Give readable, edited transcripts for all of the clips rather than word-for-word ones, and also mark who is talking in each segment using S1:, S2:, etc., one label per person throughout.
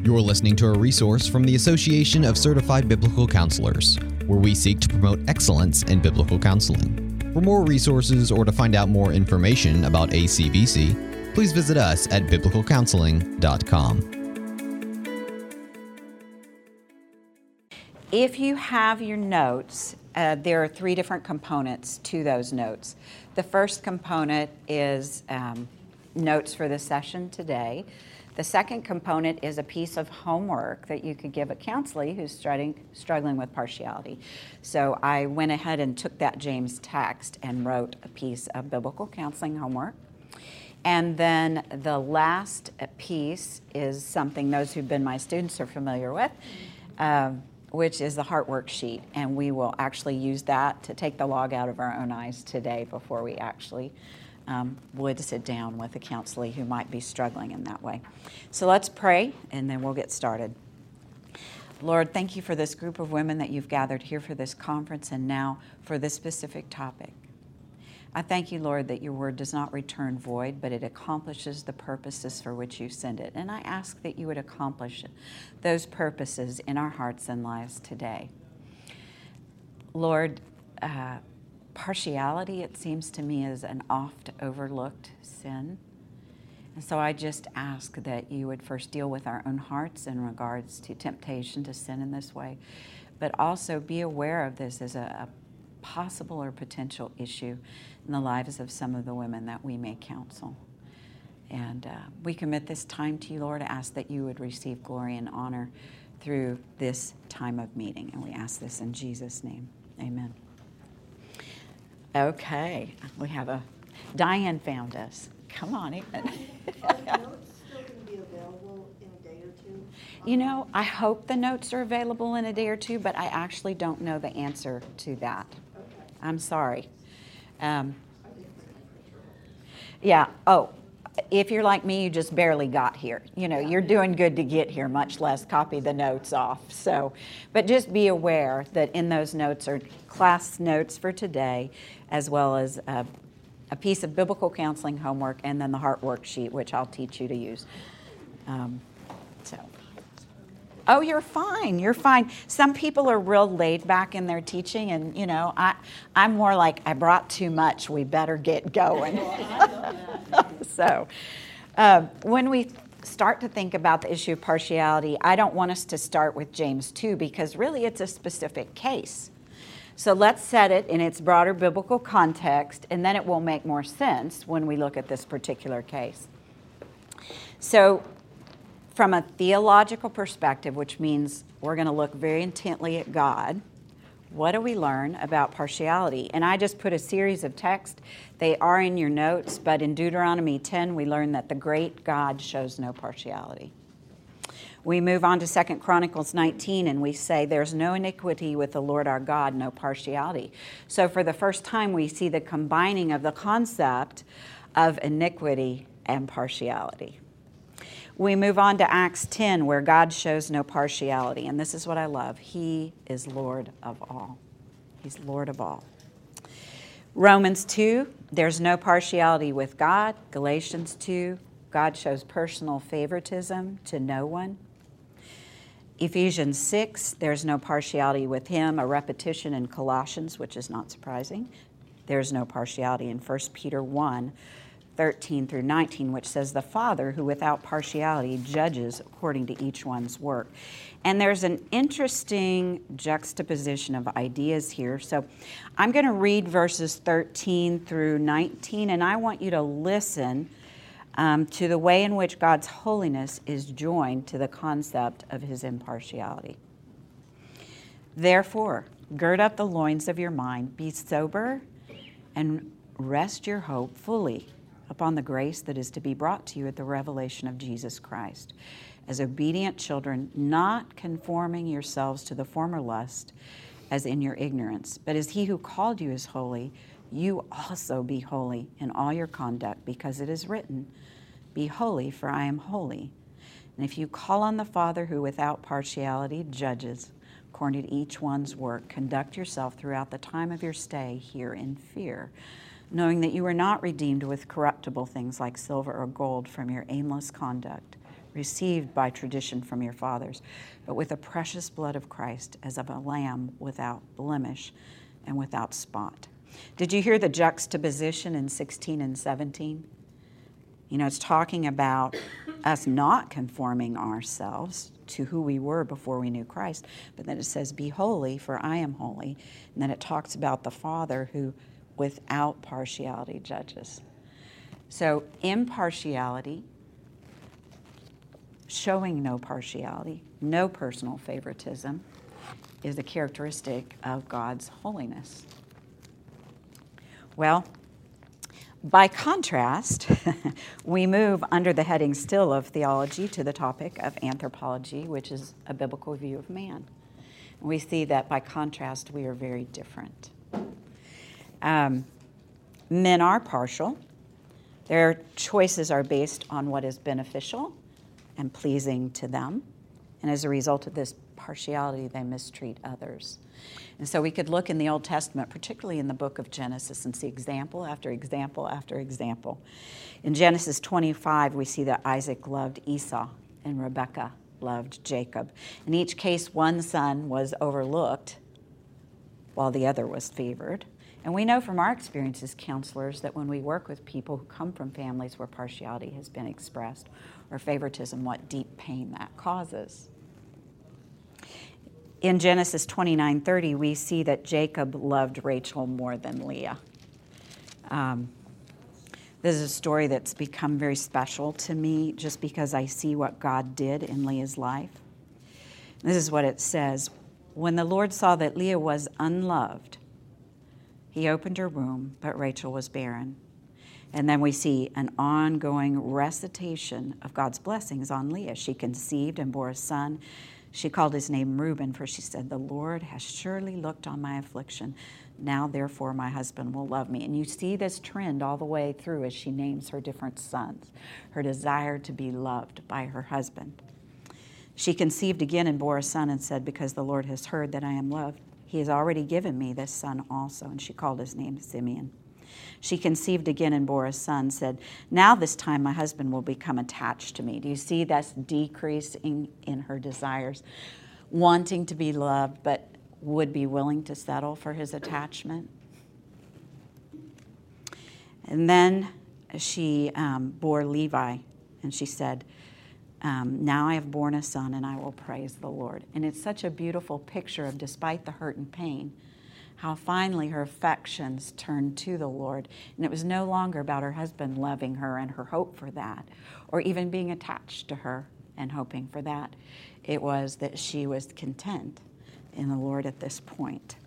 S1: You're listening to a resource from the Association of Certified Biblical Counselors, where we seek to promote excellence in biblical counseling. For more resources or to find out more information about ACBC, please visit us at biblicalcounseling.com.
S2: If you have your notes, there are three different components to those notes. The first component is notes for the session today. The second component is a piece of homework that you could give a counselee who's struggling with partiality. So I went ahead and took that James text and wrote a piece of biblical counseling homework. And then the last piece is something those who've been my students are familiar with, which is the heart worksheet. And we will actually use that to take the log out of our own eyes today before we actually would sit down with a counselee who might be struggling in that way. So let's pray, and then we'll get started. Lord, thank you for this group of women that you've gathered here for this conference and now for this specific topic. I thank you, Lord, that your word does not return void, but it accomplishes the purposes for which you send it. And I ask that you would accomplish those purposes in our hearts and lives today. Lord, partiality, it seems to me, is an oft overlooked sin. And so I just ask that you would first deal with our own hearts in regards to temptation to sin in this way, but also be aware of this as a possible or potential issue in the lives of some of the women that we may counsel. And we commit this time to you, Lord, to ask that you would receive glory and honor through this time of meeting. And we ask this in Jesus' name. Amen. Okay, we have Diane found us. Come on, Ethan.
S3: Are the notes still going to be available in a day or two?
S2: You know, I hope the notes are available in a day or two, but I actually don't know the answer to that.
S3: Okay.
S2: I'm sorry. Yeah, if you're like me, you just barely got here. You know, you're doing good to get here, much less copy the notes off. So, but just be aware that in those notes are class notes for today, as well as a piece of biblical counseling homework, and then the heart worksheet, which I'll teach you to use. Oh, you're fine. You're fine. Some people are real laid back in their teaching, and you know, I'm more like, I brought too much. We better get going. So, when we start to think about the issue of partiality, I don't want us to start with James 2 because really it's a specific case. So let's set it in its broader biblical context, and then it will make more sense when we look at this particular case. So, from a theological perspective, which means we're going to look very intently at God, what do we learn about partiality? And I just put a series of texts. They are in your notes, but in Deuteronomy 10, we learn that the great God shows no partiality. We move on to 2 Chronicles 19, and we say there's no iniquity with the Lord our God, no partiality. So for the first time, we see the combining of the concept of iniquity and partiality. We move on to Acts 10, where God shows no partiality. And this is what I love. He is Lord of all. He's Lord of all. Romans 2, there's no partiality with God. Galatians 2, God shows personal favoritism to no one. Ephesians 6, there's no partiality with him. A repetition in Colossians, which is not surprising. There's no partiality in 1 Peter 1, 13 through 19, which says, the Father, who without partiality judges according to each one's work. And there's an interesting juxtaposition of ideas here. So I'm going to read verses 13 through 19, and I want you to listen to the way in which God's holiness is joined to the concept of his impartiality. Therefore, gird up the loins of your mind, be sober, and rest your hope fully upon the grace that is to be brought to you at the revelation of Jesus Christ. As obedient children, not conforming yourselves to the former lust, as in your ignorance, but as he who called you is holy, you also be holy in all your conduct, because it is written, be holy, for I am holy. And if you call on the Father who without partiality judges according to each one's work, conduct yourself throughout the time of your stay here in fear, knowing that you are not redeemed with corruptible things like silver or gold from your aimless conduct received by tradition from your fathers, but with the precious blood of Christ as of a lamb without blemish and without spot. Did you hear the juxtaposition in 16 and 17? You know, it's talking about us not conforming ourselves to who we were before we knew Christ, but then it says, be holy, for I am holy. And then it talks about the Father who, without partiality, judges. So impartiality, showing no partiality, no personal favoritism, is a characteristic of God's holiness. Well, by contrast, we move under the heading still of theology to the topic of anthropology, which is a biblical view of man. And we see that by contrast, we are very different. Men are partial. Their choices are based on what is beneficial and pleasing to them. And as a result of this partiality, they mistreat others. And so we could look in the Old Testament, particularly in the book of Genesis, and see example after example after example. In Genesis 25, we see that Isaac loved Esau and Rebekah loved Jacob. In each case, one son was overlooked while the other was favored. And we know from our experience as counselors that when we work with people who come from families where partiality has been expressed or favoritism, what deep pain that causes. In Genesis 29:30, we see that Jacob loved Rachel more than Leah. This is a story that's become very special to me just because I see what God did in Leah's life. This is what it says. When the Lord saw that Leah was unloved, he opened her womb, but Rachel was barren. And then we see an ongoing recitation of God's blessings on Leah. She conceived and bore a son. She called his name Reuben, for she said, the Lord has surely looked on my affliction. Now, therefore, my husband will love me. And you see this trend all the way through as she names her different sons, her desire to be loved by her husband. She conceived again and bore a son and said, because the Lord has heard that I am loved, he has already given me this son also. And she called his name Simeon. She conceived again and bore a son, said, now this time my husband will become attached to me. Do you see this decrease in her desires, wanting to be loved, but would be willing to settle for his attachment? And then she bore Levi, and she said, now I have borne a son, and I will praise the Lord. And it's such a beautiful picture of, despite the hurt and pain, how finally her affections turned to the Lord. And it was no longer about her husband loving her and her hope for that, or even being attached to her and hoping for that. It was that she was content in the Lord at this point.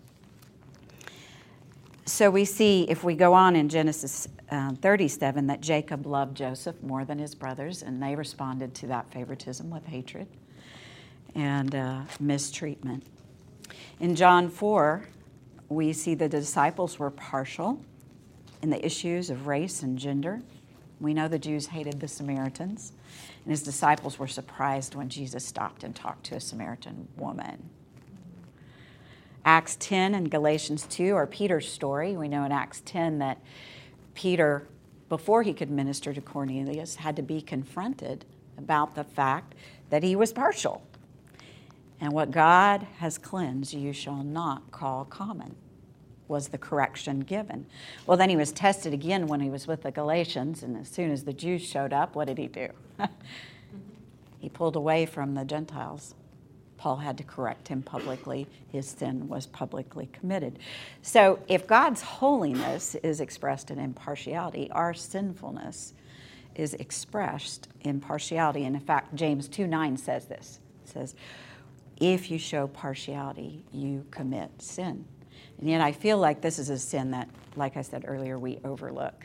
S2: So we see, if we go on in Genesis 37, that Jacob loved Joseph more than his brothers, and they responded to that favoritism with hatred and mistreatment. In John 4, we see the disciples were partial in the issues of race and gender. We know the Jews hated the Samaritans, and his disciples were surprised when Jesus stopped and talked to a Samaritan woman. Acts 10 and Galatians 2 are Peter's story. We know in Acts 10 that Peter, before he could minister to Cornelius, had to be confronted about the fact that he was partial. And what God has cleansed, you shall not call common, was the correction given. Well, then he was tested again when he was with the Galatians, and as soon as the Jews showed up, what did he do? He pulled away from the Gentiles. Paul had to correct him publicly. His sin was publicly committed. So if God's holiness is expressed in impartiality, our sinfulness is expressed in partiality. And in fact, James 2:9 says this. It says, if you show partiality, you commit sin. And yet I feel like this is a sin that, like I said earlier, we overlook.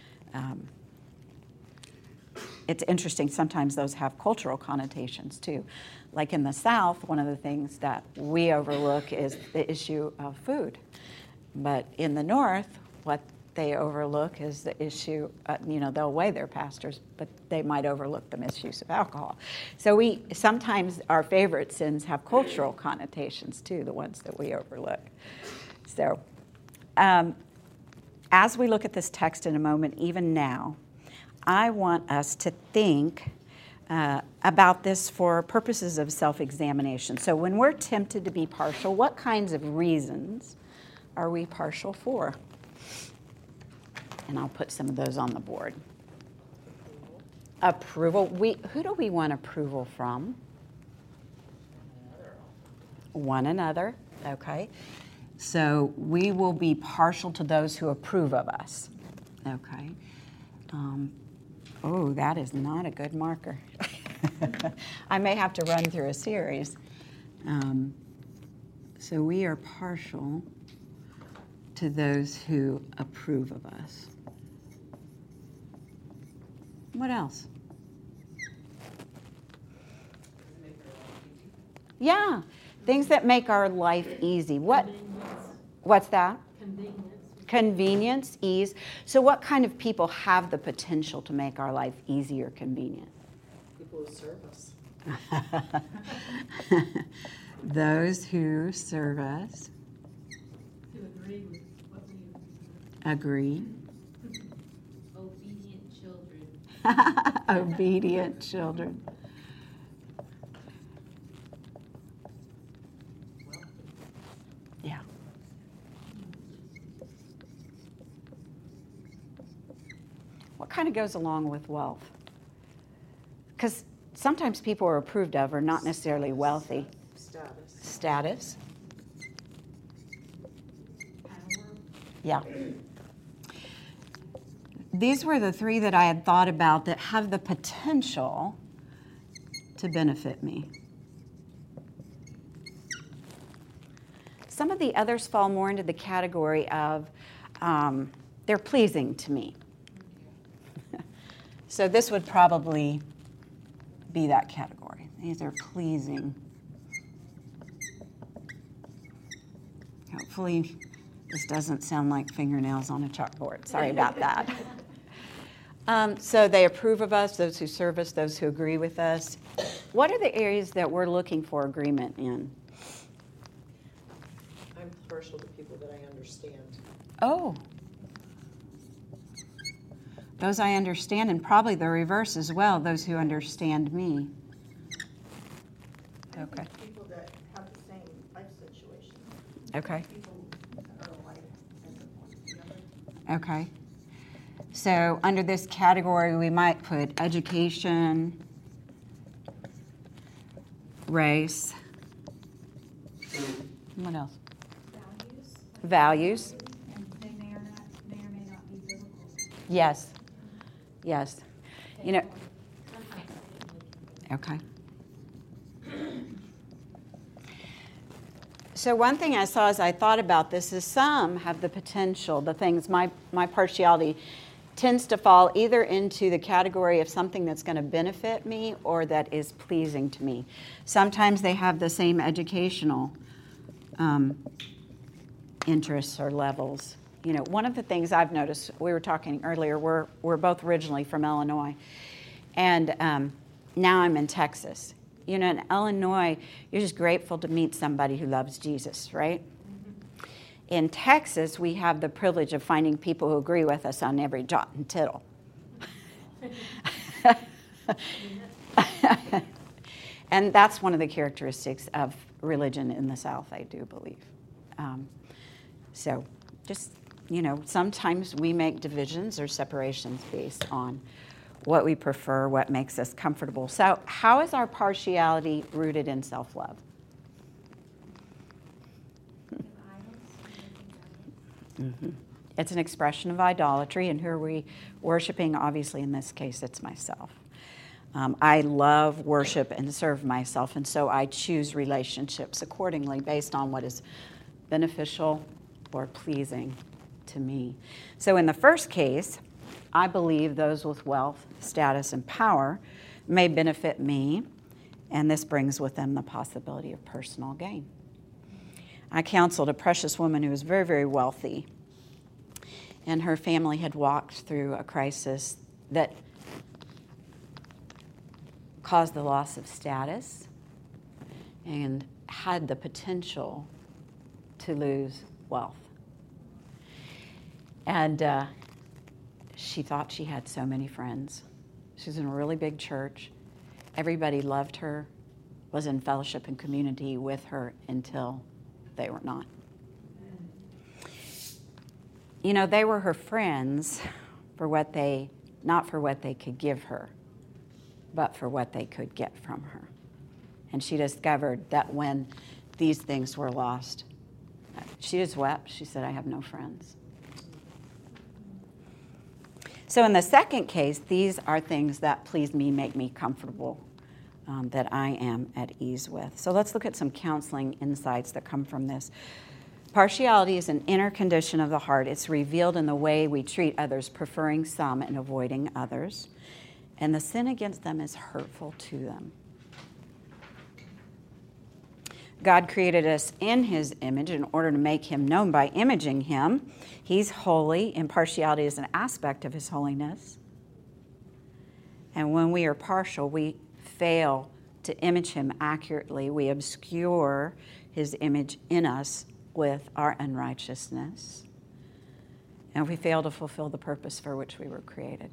S2: It's interesting, sometimes those have cultural connotations too. Like in the South, one of the things that we overlook is the issue of food. But in the North, what they overlook is the issue, they'll weigh their pastors, but they might overlook the misuse of alcohol. So sometimes our favorite sins have cultural connotations too, the ones that we overlook. So as we look at this text in a moment, even now, I want us to think about this for purposes of self-examination. So when we're tempted to be partial, what kinds of reasons are we partial for? And I'll put some of those on the board. Approval. Who do we want approval from? One another. Okay. So we will be partial to those who approve of us. Okay. Oh, that is not a good marker. I may have to run through a series. So we are partial to those who approve of us. What else? Yeah, things that make our life easy. What's that? Convenience, ease. So what kind of people have the potential to make our life easy or convenient?
S4: People who serve us.
S2: Those who serve us.
S5: To agree with what we
S2: Agree.
S5: obedient children.
S2: Obedient children. Yeah. What kind of goes along with wealth? Because sometimes people are approved of are not necessarily wealthy. Status. Yeah. These were the three that I had thought about that have the potential to benefit me. Some of the others fall more into the category of they're pleasing to me. So this would probably be that category. These are pleasing. Hopefully this doesn't sound like fingernails on a chalkboard. Sorry about that. So they approve of us, those who serve us, those who agree with us. What are the areas that we're looking for agreement in?
S4: I'm partial to people that I understand.
S2: Oh. Those I understand, and probably the reverse as well, those who understand me. Okay.
S3: People that have the same life situation.
S2: Okay.
S3: People that are alike and one the other.
S2: Okay. So under this category, we might put education, race. What else? Values.
S5: And they may or may not be biblical.
S2: Yes. Yes. You know. Okay. So one thing I saw as I thought about this is some have the potential, the things, my partiality tends to fall either into the category of something that's going to benefit me or that is pleasing to me. Sometimes they have the same educational interests or levels. You know, one of the things I've noticed, we were talking earlier, we're both originally from Illinois, and now I'm in Texas. You know, in Illinois, you're just grateful to meet somebody who loves Jesus, right? Mm-hmm. In Texas, we have the privilege of finding people who agree with us on every jot and tittle. And that's one of the characteristics of religion in the South, I do believe. So just, you know, sometimes we make divisions or separations based on what we prefer, what makes us comfortable. So how is our partiality rooted in self-love? Mm-hmm. It's an expression of idolatry, and who are we worshiping? Obviously, in this case, it's myself. I love, worship, and serve myself, and so I choose relationships accordingly based on what is beneficial or pleasing to me. So in the first case, I believe those with wealth, status, and power may benefit me, and this brings with them the possibility of personal gain. I counseled a precious woman who was very, very wealthy, and her family had walked through a crisis that caused the loss of status and had the potential to lose wealth. And she thought she had so many friends. She was in a really big church. everybody loved her, was in fellowship and community with her until they were not. You know, they were her friends not for what they could give her, but for what they could get from her. And she discovered that when these things were lost, she just wept. She said, I have no friends. So in the second case, these are things that please me, make me comfortable, that I am at ease with. So let's look at some counseling insights that come from this. Partiality is an inner condition of the heart. It's revealed in the way we treat others, preferring some and avoiding others. And the sin against them is hurtful to them. God created us in his image in order to make him known by imaging him. He's holy. Impartiality is an aspect of his holiness. And when we are partial, we fail to image him accurately. We obscure his image in us with our unrighteousness. And we fail to fulfill the purpose for which we were created.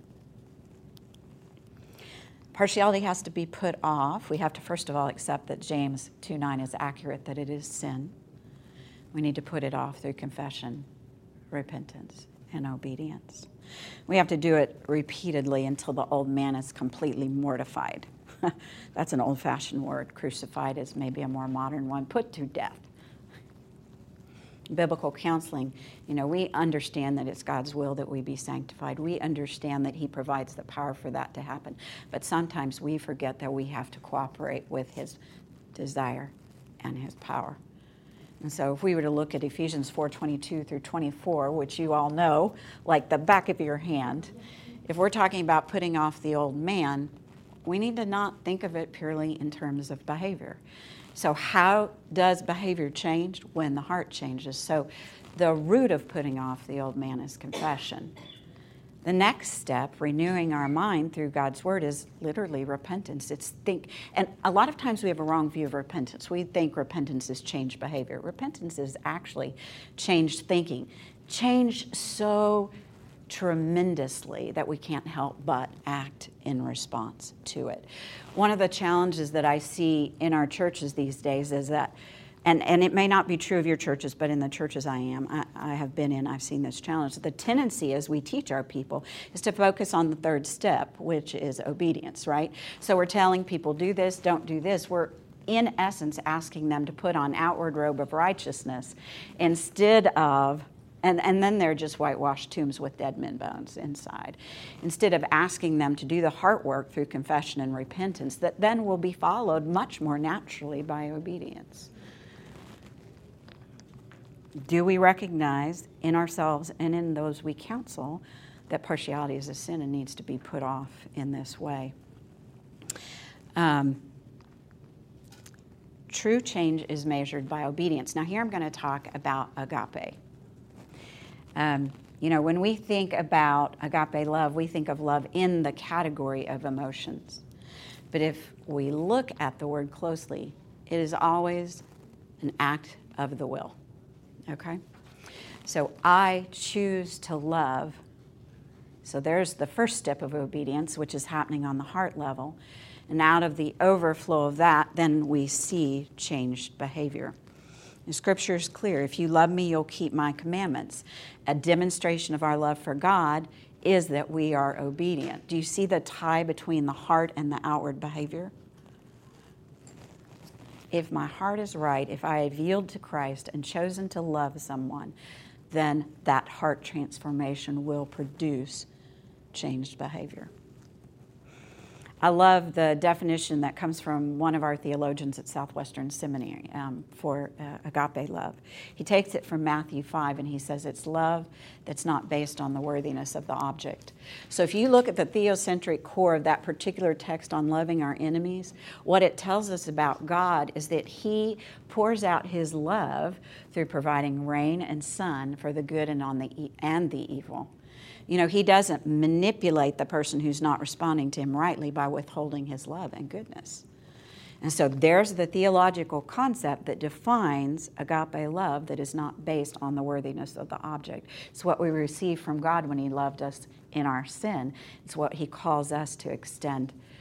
S2: Partiality has to be put off. We have to first of all accept that James 2:9 is accurate, that it is sin. We need to put it off through confession, repentance, and obedience. We have to do it repeatedly until the old man is completely mortified. That's an old-fashioned word. Crucified is maybe a more modern one. Put to death. Biblical counseling, we understand that it's God's will that we be sanctified. We understand that he provides the power for that to happen. But sometimes we forget that we have to cooperate with his desire and his power. And so if we were to look at Ephesians 4:22 through 24, which you all know like the back of your hand, if we're talking about putting off the old man, we need to not think of it purely in terms of behavior. So how does behavior change? When the heart changes. So the root of putting off the old man is confession. The next step, renewing our mind through God's word, is literally repentance. And a lot of times we have a wrong view of repentance. We think repentance is changed behavior. Repentance is actually changed thinking. Changed so tremendously that we can't help but act in response to it. One of the challenges that I see in our churches these days is that, and it may not be true of your churches, but in the churches I have been in, I've seen this challenge. The tendency as we teach our people is to focus on the third step, which is obedience, right? So we're telling people, do this, don't do this. We're in essence asking them to put on outward robe of righteousness instead of And then they're just whitewashed tombs with dead men bones inside. Instead of asking them to do the heart work through confession and repentance, that then will be followed much more naturally by obedience. Do we recognize in ourselves and in those we counsel that partiality is a sin and needs to be put off in this way? True change is measured by obedience. Now here I'm going to talk about agape. When we think about agape love, we think of love in the category of emotions. But if we look at the word closely, it is always an act of the will. Okay? So I choose to love. So there's the first step of obedience, which is happening on the heart level. And out of the overflow of that, then we see changed behavior. The scripture is clear. If you love me, you'll keep my commandments. A demonstration of our love for God is that we are obedient. Do you see the tie between the heart and the outward behavior? If my heart is right, if I have yielded to Christ and chosen to love someone, then that heart transformation will produce changed behavior. I love the definition that comes from one of our theologians at Southwestern Seminary for agape love. He takes it from Matthew 5 and he says it's love that's not based on the worthiness of the object. So if you look at the theocentric core of that particular text on loving our enemies, what it tells us about God is that he pours out his love through providing rain and sun for the good and the evil. He doesn't manipulate the person who's not responding to him rightly by withholding his love and goodness. And so there's the theological concept that defines agape love that is not based on the worthiness of the object. It's what we receive from God when he loved us in our sin. It's what he calls us to extend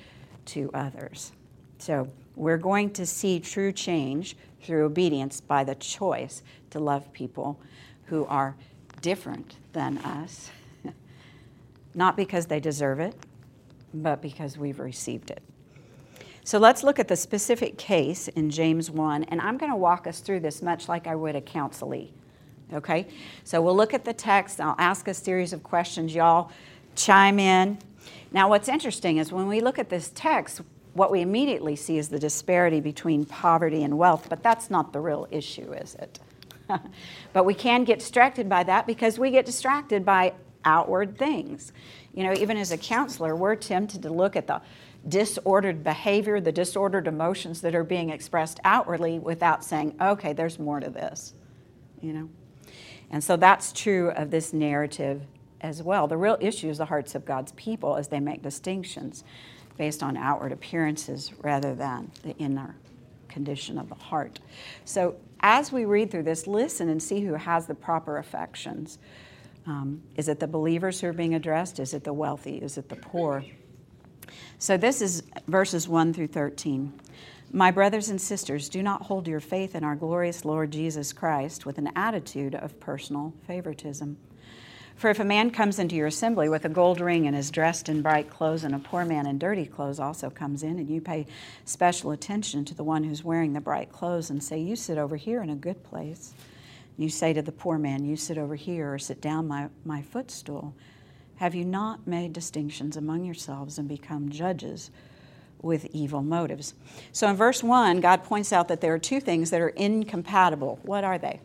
S2: to others. So we're going to see true change through obedience by the choice to love people who are different than us, not because they deserve it, but because we've received it. So let's look at the specific case in James 1, and I'm going to walk us through this much like I would a counselee. Okay? So we'll look at the text. I'll ask a series of questions. Y'all chime in. Now, what's interesting is when we look at this text, what we immediately see is the disparity between poverty and wealth, but that's not the real issue, is it? But we can get distracted by that because we get distracted by outward things. You know, even as a counselor, we're tempted to look at the disordered behavior, the disordered emotions that are being expressed outwardly without saying, okay, there's more to this, you know? And so that's true of this narrative as well. The real issue is the hearts of God's people as they make distinctions based on outward appearances rather than the inner condition of the heart. So as we read through this, listen and see who has the proper affections. Is it the believers who are being addressed? Is it the wealthy? Is it the poor? So this is verses 1 through 13. My brothers and sisters, do not hold your faith in our glorious Lord Jesus Christ with an attitude of personal favoritism. For if a man comes into your assembly with a gold ring and is dressed in bright clothes, and a poor man in dirty clothes also comes in, and you pay special attention to the one who's wearing the bright clothes and say, you sit over here in a good place. You say to the poor man, you sit over here or sit down my footstool. Have you not made distinctions among yourselves and become judges with evil motives? So in verse 1, God points out that there are two things that are incompatible. What are they?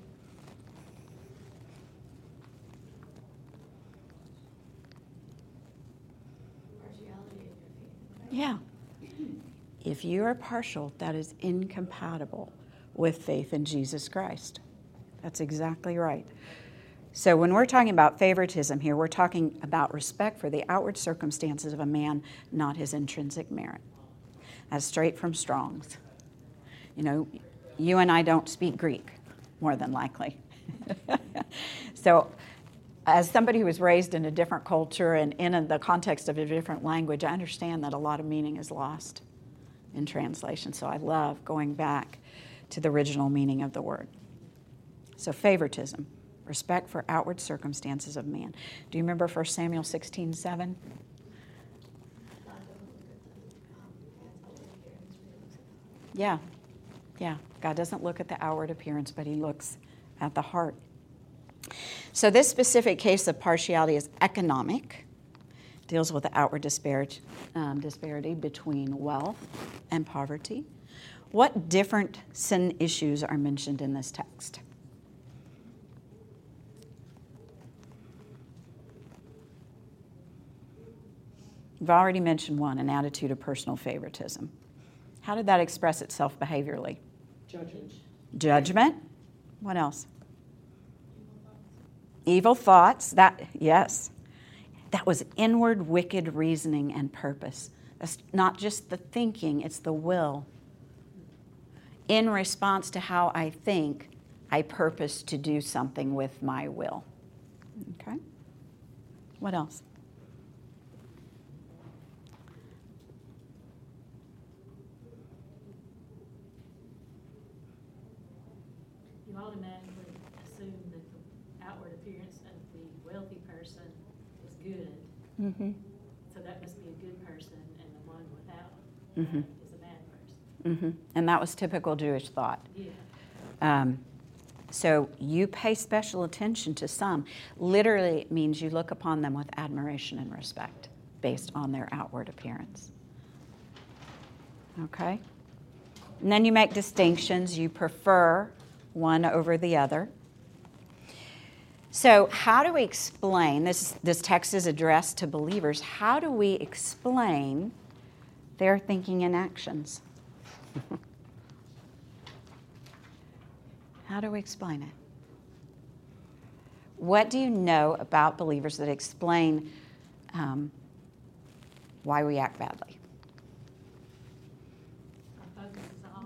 S2: Yeah. If you are partial, that is incompatible with faith in Jesus Christ. That's exactly right. So when we're talking about favoritism here, we're talking about respect for the outward circumstances of a man, not his intrinsic merit. That's straight from Strong's. You know, you and I don't speak Greek, more than likely. So as somebody who was raised in a different culture and in the context of a different language, I understand that a lot of meaning is lost in translation. So I love going back to the original meaning of the word. So favoritism, respect for outward circumstances of man. Do you remember 1 Samuel 16:7? Yeah. God doesn't look at the outward appearance, but he looks at the heart. So this specific case of partiality is economic, deals with the outward disparity between wealth and poverty. What different sin issues are mentioned in this text? You've already mentioned one, an attitude of personal favoritism. How did that express itself behaviorally? Judgment. What else? Evil thoughts. Yes. That was inward wicked reasoning and purpose. That's not just the thinking, it's the will. In response to how I think, I purpose to do something with my will. Okay? What else?
S5: You automatically assume that the outward appearance of the wealthy person is good.
S2: Mm-hmm.
S5: So that must be a good person, and the one without
S2: Mm-hmm.
S5: is a bad person.
S2: Mm-hmm. And that was typical Jewish thought.
S5: Yeah.
S2: So you pay special attention to some. Literally, it means you look upon them with admiration and respect based on their outward appearance. Okay? And then you make distinctions. You prefer one over the other. So how do we explain, this text is addressed to believers, how do we explain their thinking and actions? How do we explain it? What do you know about believers that explain why we act badly?
S5: Our focus is off.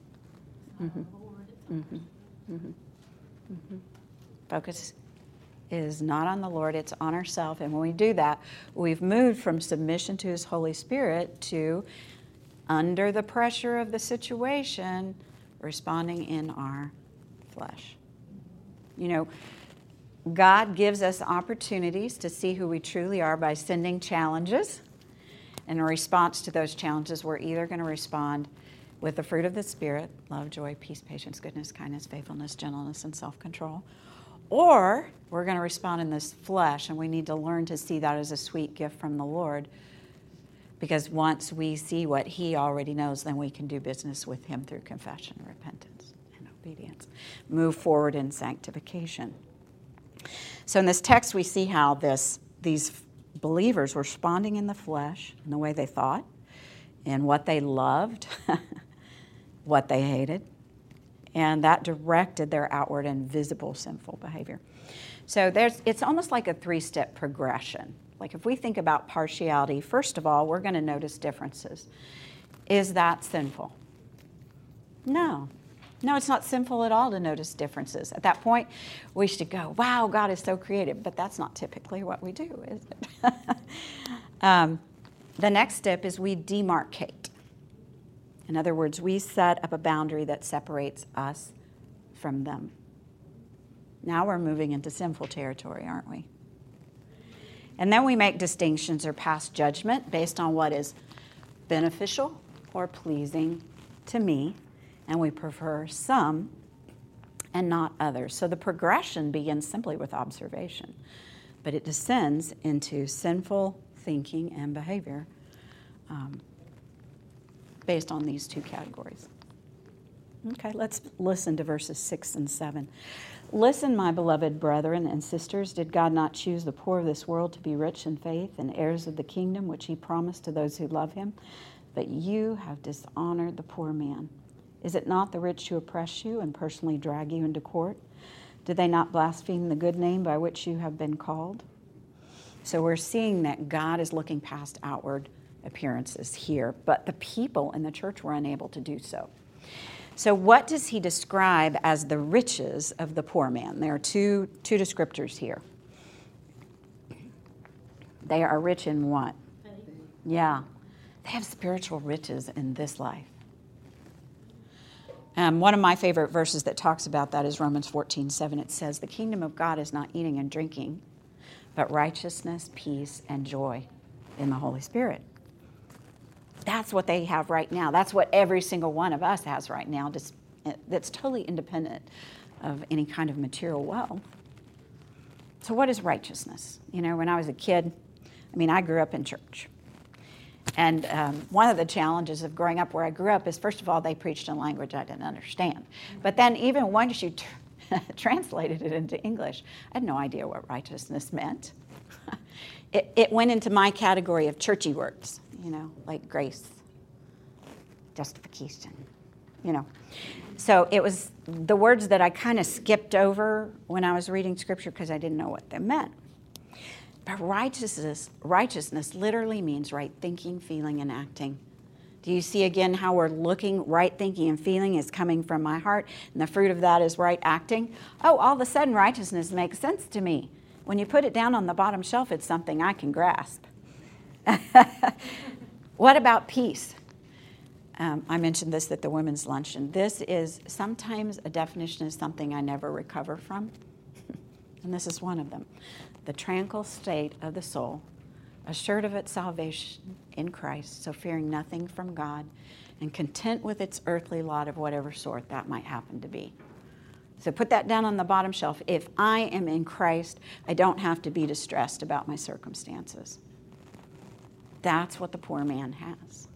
S5: It's
S2: Mhm.
S5: not on the Lord, it's on
S2: Mm-hmm. Mm-hmm. Mm-hmm. Focus is not on the Lord, it's on ourselves. And when we do that, we've moved from submission to His Holy Spirit to, under the pressure of the situation, responding in our flesh. You know, God gives us opportunities to see who we truly are by sending challenges. And in response to those challenges, we're either going to respond with the fruit of the Spirit, love, joy, peace, patience, goodness, kindness, faithfulness, gentleness, and self-control, or we're going to respond in this flesh, and we need to learn to see that as a sweet gift from the Lord, because once we see what He already knows, then we can do business with Him through confession, repentance, and obedience. Move forward in sanctification. So in this text, we see how these believers were responding in the flesh, in the way they thought, in what they loved, what they hated, and that directed their outward and visible sinful behavior. So it's almost like a 3-step progression. Like if we think about partiality, first of all, we're going to notice differences. Is that sinful? No. No, it's not sinful at all to notice differences. At that point, we should go, wow, God is so creative. But that's not typically what we do, is it? The next step is we demarcate. In other words, we set up a boundary that separates us from them. Now we're moving into sinful territory, aren't we? And then we make distinctions or pass judgment based on what is beneficial or pleasing to me, and we prefer some and not others. So the progression begins simply with observation, but it descends into sinful thinking and behavior based on these 2 categories. Okay, let's listen to verses 6 and 7. Listen, my beloved brethren and sisters, did God not choose the poor of this world to be rich in faith and heirs of the kingdom which He promised to those who love Him? But you have dishonored the poor man. Is it not the rich who oppress you and personally drag you into court? Did they not blaspheme the good name by which you have been called? So we're seeing that God is looking past outward appearances here, but the people in the church were unable to do so. So what does He describe as the riches of the poor man? There are two descriptors here. They are rich in what? Yeah. They have spiritual riches in this life. One of my favorite verses that talks about that is Romans 14:7. It says, the kingdom of God is not eating and drinking, but righteousness, peace, and joy in the Holy Spirit. That's what they have right now. That's what every single one of us has right now, that's totally independent of any kind of material wealth. So what is righteousness? You know, when I was a kid, I grew up in church. And one of the challenges of growing up where I grew up is, first of all, they preached in a language I didn't understand. But then even once you translated it into English, I had no idea what righteousness meant. It went into my category of churchy words, like grace, justification, So it was the words that I kind of skipped over when I was reading Scripture because I didn't know what they meant. But righteousness literally means right thinking, feeling, and acting. Do you see again how we're looking? Right thinking and feeling is coming from my heart, and the fruit of that is right acting. Oh, all of a sudden righteousness makes sense to me. When you put it down on the bottom shelf, it's something I can grasp. What about peace? I mentioned this at the women's luncheon. This is sometimes a definition of something I never recover from, and this is one of them. The tranquil state of the soul, assured of its salvation in Christ, so fearing nothing from God, and content with its earthly lot of whatever sort that might happen to be. So put that down on the bottom shelf. If I am in Christ, I don't have to be distressed about my circumstances. That's what the poor man has.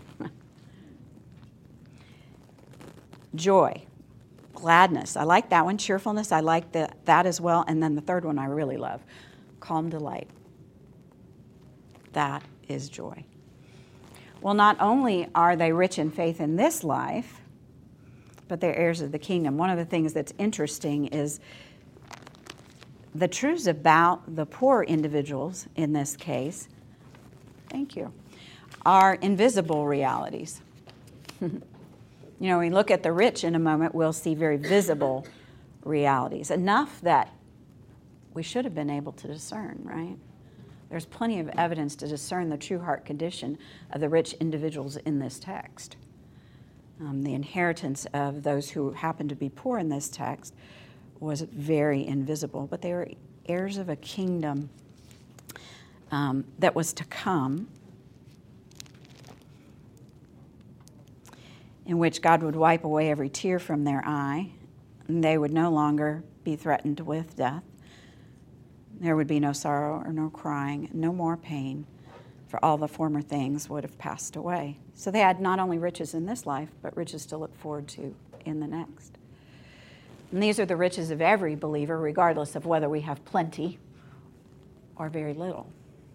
S2: Joy, gladness. I like that one. Cheerfulness, I like that as well. And then the third one I really love, calm delight. That is joy. Well, not only are they rich in faith in this life, but they're heirs of the kingdom. One of the things that's interesting is the truths about the poor individuals in this case, thank you, are invisible realities. When we look at the rich in a moment, we'll see very visible realities. Enough that we should have been able to discern, right? There's plenty of evidence to discern the true heart condition of the rich individuals in this text. The inheritance of those who happen to be poor in this text was very invisible, but they were heirs of a kingdom that was to come, in which God would wipe away every tear from their eye, and they would no longer be threatened with death. There would be no sorrow or no crying, no more pain, for all the former things would have passed away. So they had not only riches in this life, but riches to look forward to in the next. And these are the riches of every believer, regardless of whether we have plenty or very little.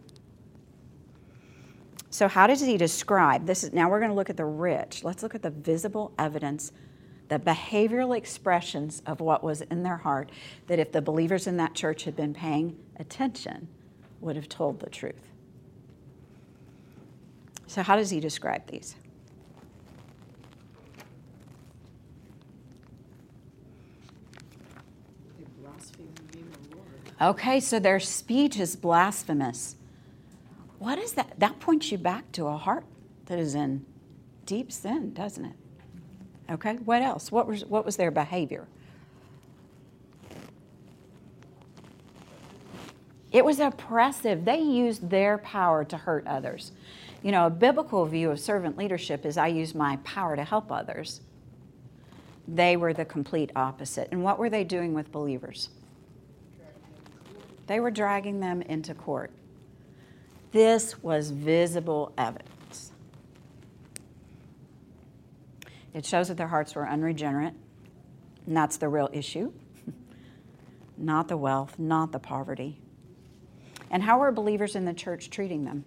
S2: So how does he describe this? Now we're going to look at the rich. Let's look at the visible evidence, the behavioral expressions of what was in their heart, that if the believers in that church had been paying attention, would have told the truth. So how does he describe these?
S4: They blaspheme the name of the Lord.
S2: Okay, so their speech is blasphemous. What is that? That points you back to a heart that is in deep sin, doesn't it? Okay, what else? What was their behavior? It was oppressive. They used their power to hurt others. You know, a biblical view of servant leadership is I use my power to help others. They were the complete opposite. And what were they doing with believers? They were dragging them into court. This was visible evidence. It shows that their hearts were unregenerate, and that's the real issue. Not the wealth, not the poverty. And how were believers in the church treating them?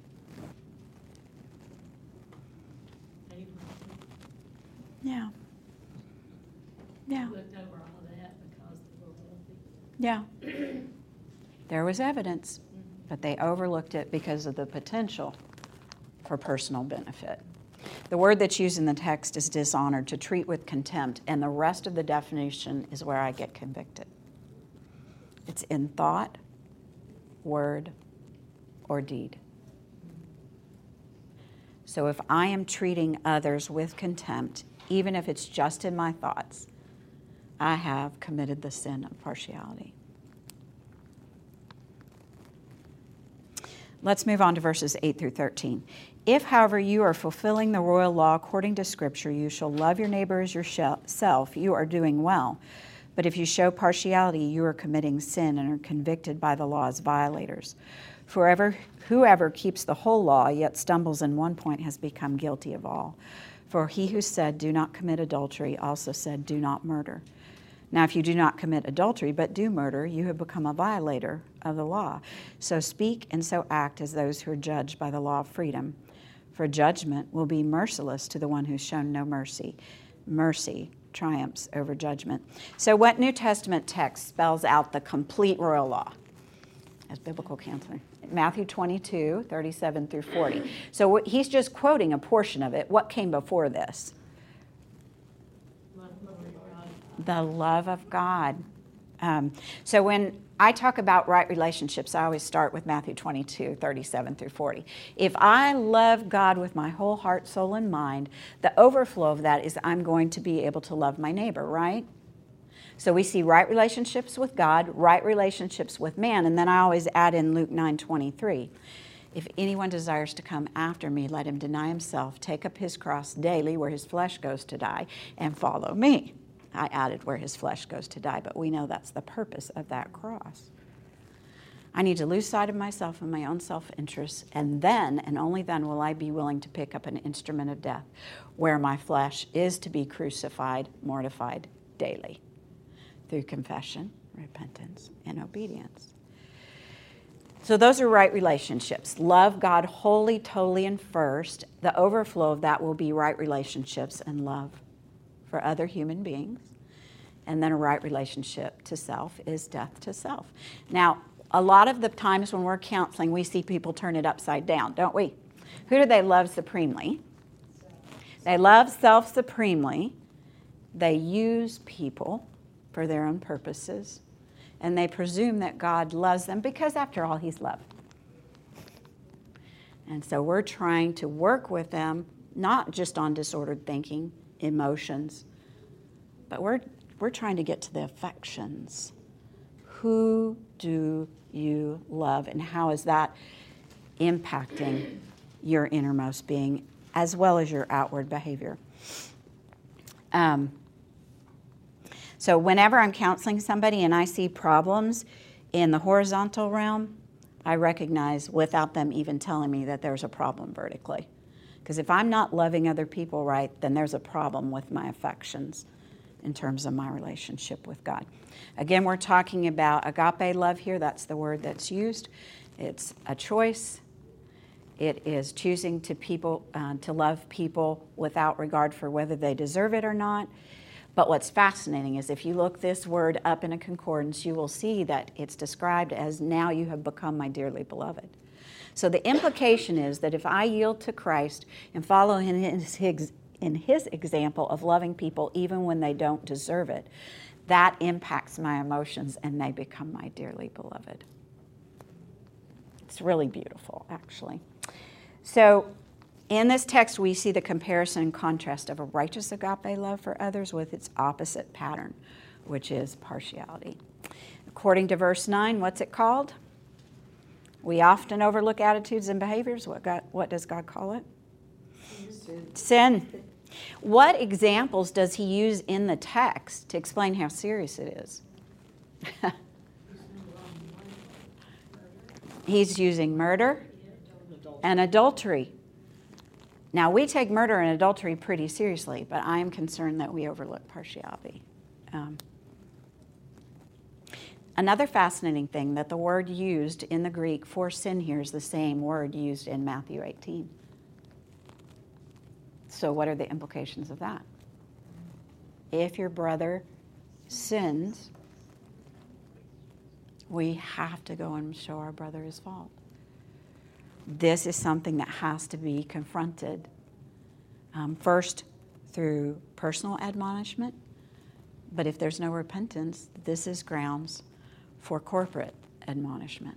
S2: Yeah. Yeah.
S5: Looked over all of that because they were wealthy.
S2: Yeah. There was evidence, but they overlooked it because of the potential for personal benefit. The word that's used in the text is dishonored, to treat with contempt, and the rest of the definition is where I get convicted. It's in thought, word, or deed. So if I am treating others with contempt, even if it's just in my thoughts, I have committed the sin of partiality. Let's move on to verses 8 through 13. If, however, you are fulfilling the royal law according to Scripture, you shall love your neighbor as yourself, you are doing well. But if you show partiality, you are committing sin and are convicted by the law as violators. For whoever keeps the whole law yet stumbles in one point has become guilty of all. For he who said, do not commit adultery, also said, do not murder. Now, if you do not commit adultery, but do murder, you have become a violator of the law. So speak and so act as those who are judged by the law of freedom. For judgment will be merciless to the one who's shown no mercy. Mercy triumphs over judgment. So what New Testament text spells out the complete royal law as biblical counseling? Matthew 22, 37 through 40. So he's just quoting a portion of it. What came before this? The love of God. So when I talk about right relationships, I always start with Matthew 22, 37 through 40. If I love God with my whole heart, soul, and mind, the overflow of that is I'm going to be able to love my neighbor, right? So we see right relationships with God, right relationships with man, and then I always add in Luke 9:23. If anyone desires to come after me, let him deny himself, take up his cross daily where his flesh goes to die, and follow me. I added where his flesh goes to die, but we know that's the purpose of that cross. I need to lose sight of myself and my own self-interest, and then, and only then, will I be willing to pick up an instrument of death where my flesh is to be crucified, mortified daily through confession, repentance, and obedience. So those are right relationships. Love God wholly, totally, and first. The overflow of that will be right relationships and love for other human beings. And then a right relationship to self is death to self. Now, a lot of the times when we're counseling, we see people turn it upside down, don't we? Who do they love supremely? They love self supremely. They use people for their own purposes. and they presume that God loves them because, after all, He's love. And so we're trying to work with them, not just on disordered thinking, emotions, but we're trying to get to the affections. Who do you love, and how is that impacting your innermost being as well as your outward behavior? So whenever I'm counseling somebody and I see problems in the horizontal realm, I recognize without them even telling me that there's a problem vertically. Because if I'm not loving other people right, then there's a problem with my affections in terms of my relationship with God. Again, we're talking about agape love here. That's the word that's used. It's a choice. It is choosing to love people without regard for whether they deserve it or not. But what's fascinating is if you look this word up in a concordance, you will see that it's described as, now you have become my dearly beloved. So the implication is that if I yield to Christ and follow in his example of loving people even when they don't deserve it, that impacts my emotions and they become my dearly beloved. It's really beautiful, actually. So in this text, we see the comparison and contrast of a righteous agape love for others with its opposite pattern, which is partiality. According to verse 9, what's it called? We often overlook attitudes and behaviors. What does God call it? Sin. What examples does he use in the text to explain how serious it is? He's using murder and adultery. Now, we take murder and adultery pretty seriously, but I am concerned that we overlook partiality. Another fascinating thing, that the word used in the Greek for sin here is the same word used in Matthew 18. So what are the implications of that? If your brother sins, we have to go and show our brother his fault. This is something that has to be confronted. First, through personal admonishment. But if there's no repentance, this is grounds for corporate admonishment.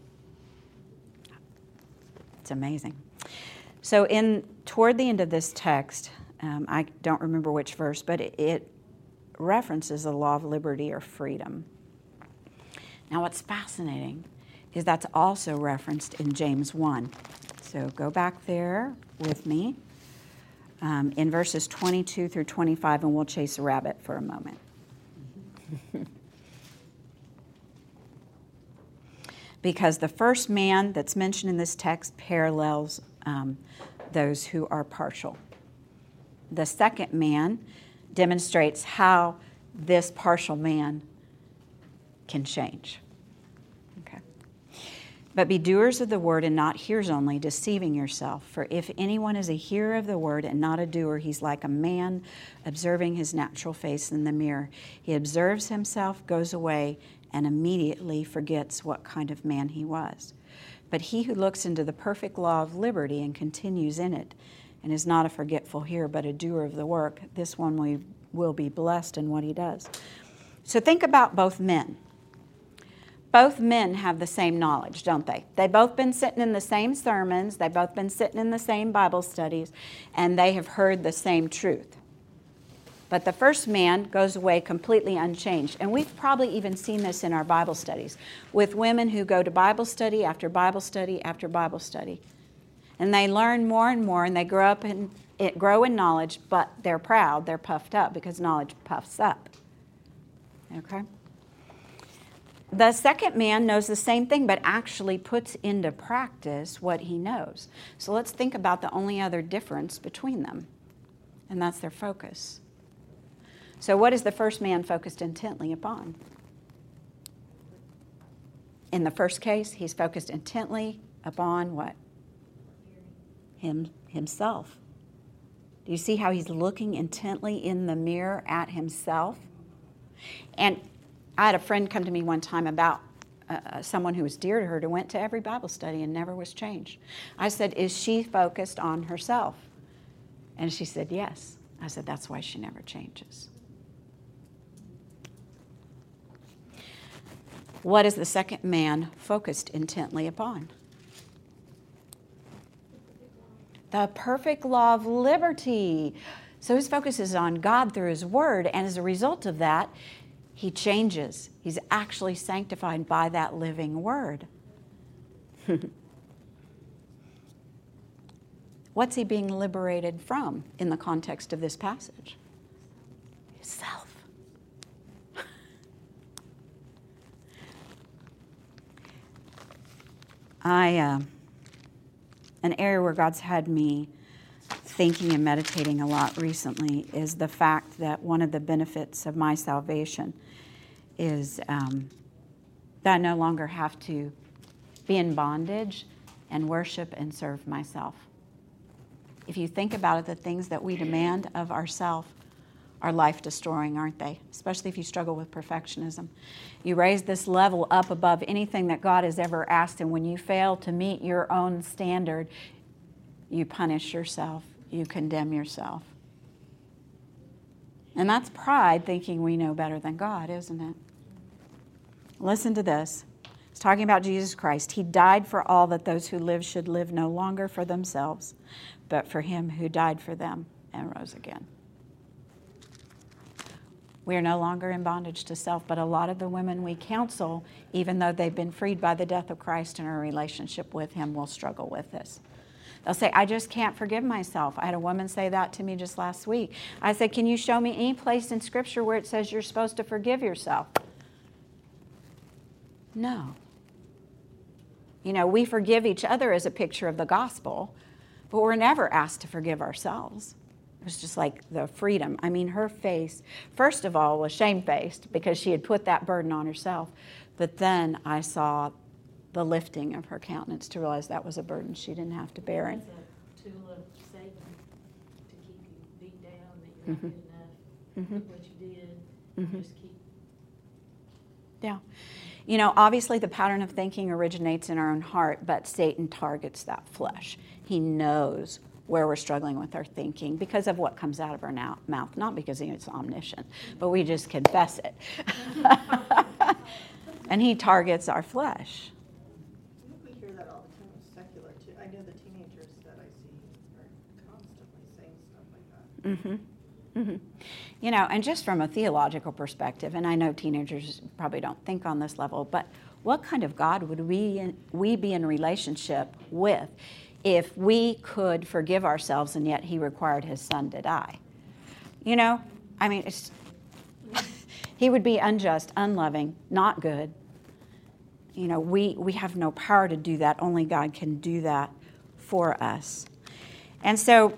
S2: It's amazing. So toward the end of this text, I don't remember which verse, but it references the law of liberty or freedom. Now what's fascinating is that's also referenced in James 1. So go back there with me in verses 22 through 25, and we'll chase a rabbit for a moment. Because the first man that's mentioned in this text parallels those who are partial. The second man demonstrates how this partial man can change. Okay. But be doers of the word and not hearers only, deceiving yourself. For if anyone is a hearer of the word and not a doer, he's like a man observing his natural face in the mirror. He observes himself, goes away, and immediately forgets what kind of man he was. But he who looks into the perfect law of liberty and continues in it, and is not a forgetful hearer, but a doer of the work, this one will be blessed in what he does. So think about both men. Both men have the same knowledge, don't they? They've both been sitting in the same sermons, they've both been sitting in the same Bible studies, and they have heard the same truth. But the first man goes away completely unchanged. And we've probably even seen this in our Bible studies with women who go to Bible study after Bible study after Bible study. And they learn more and more, and they grow in knowledge, but they're proud, they're puffed up, because knowledge puffs up. Okay? The second man knows the same thing, but actually puts into practice what he knows. So let's think about the only other difference between them, and that's their focus. So what is the first man focused intently upon? In the first case, he's focused intently upon what? Himself. Do you see how he's looking intently in the mirror at himself? And I had a friend come to me one time about someone who was dear to her who went to every Bible study and never was changed. I said, is she focused on herself? And she said, yes. I said, that's why she never changes. What is the second man focused intently upon? The perfect law of liberty. So his focus is on God through his word, and as a result of that, he changes. He's actually sanctified by that living word. What's he being liberated from in the context of this passage? Himself. An area where God's had me thinking and meditating a lot recently is the fact that one of the benefits of my salvation is that I no longer have to be in bondage and worship and serve myself. If you think about it, the things that we demand of ourselves are life-destroying, aren't they? Especially if you struggle with perfectionism. You raise this level up above anything that God has ever asked, and when you fail to meet your own standard, you punish yourself, you condemn yourself. And that's pride, thinking we know better than God, isn't it? Listen to this. It's talking about Jesus Christ. He died for all, that those who live should live no longer for themselves, but for him who died for them and rose again. We are no longer in bondage to self, but a lot of the women we counsel, even though they've been freed by the death of Christ and our relationship with him, will struggle with this. They'll say, I just can't forgive myself. I had a woman say that to me just last week. I said, can you show me any place in Scripture where it says you're supposed to forgive yourself? No. You know, we forgive each other as a picture of the gospel, but we're never asked to forgive ourselves. It was just like the freedom. I mean, her face, first of all, was shamefaced because she had put that burden on herself. But then I saw the lifting of her countenance to realize that was a burden she didn't have to bear.
S5: It's a tool of Satan to keep you beat down, that you're not good enough, look what you did, just keep.
S2: Yeah. You know, obviously the pattern of thinking originates in our own heart, but Satan targets that flesh. He knows where we're struggling with our thinking because of what comes out of our mouth, not because he's omniscient, but we just confess it. And he targets our flesh.
S3: We hear that all the time with secular too. I know the teenagers that I see are constantly saying stuff like that.
S2: You know, and just from a theological perspective, and I know teenagers probably don't think on this level, but what kind of God would we be in relationship with if we could forgive ourselves and yet he required his son to die? You know, I mean, he would be unjust, unloving, not good. You know, we have no power to do that. Only God can do that for us. And so,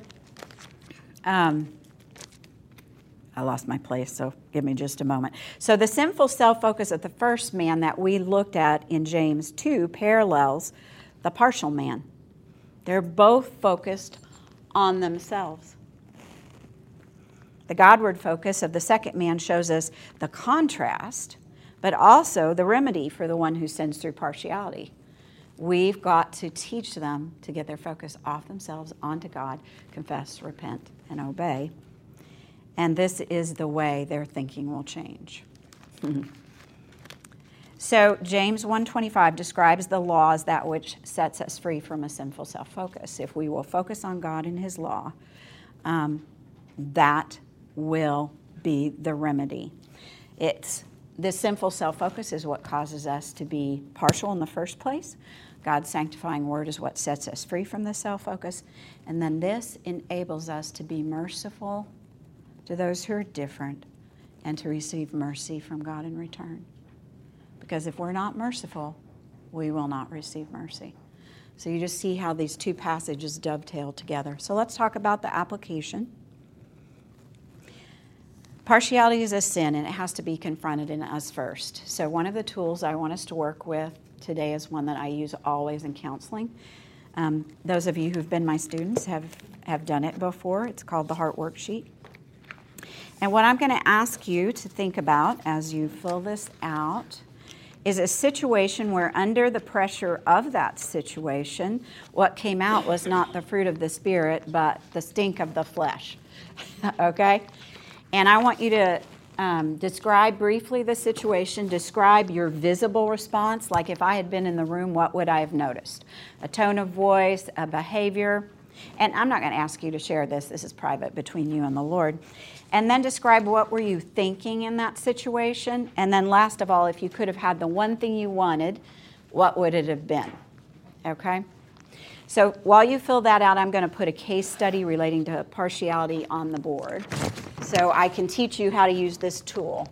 S2: I lost my place, so give me just a moment. So the sinful self-focus of the first man that we looked at in James 2 parallels the partial man. They're both focused on themselves. The Godward focus of the second man shows us the contrast, but also the remedy for the one who sins through partiality. We've got to teach them to get their focus off themselves onto God, confess, repent, and obey. And this is the way their thinking will change. So James 1:25 describes the law as that which sets us free from a sinful self-focus. If we will focus on God and his law, that will be the remedy. This sinful self-focus is what causes us to be partial in the first place. God's sanctifying word is what sets us free from the self-focus. And then this enables us to be merciful to those who are different and to receive mercy from God in return. Because if we're not merciful, we will not receive mercy. So you just see how these two passages dovetail together. So let's talk about the application. Partiality is a sin, and it has to be confronted in us first. So one of the tools I want us to work with today is one that I use always in counseling. Those of you who've been my students have done it before. It's called the Heart Worksheet. And what I'm going to ask you to think about as you fill this out is a situation where under the pressure of that situation, what came out was not the fruit of the Spirit, but the stink of the flesh. Okay? And I want you to Describe briefly the situation. Describe your visible response. Like if I had been in the room, what would I have noticed? A tone of voice, a behavior. And I'm not going to ask you to share this. This is private between you and the Lord. And then describe what were you thinking in that situation. And then last of all, if you could have had the one thing you wanted, what would it have been? Okay? So while you fill that out, I'm going to put a case study relating to partiality on the board so I can teach you how to use this tool.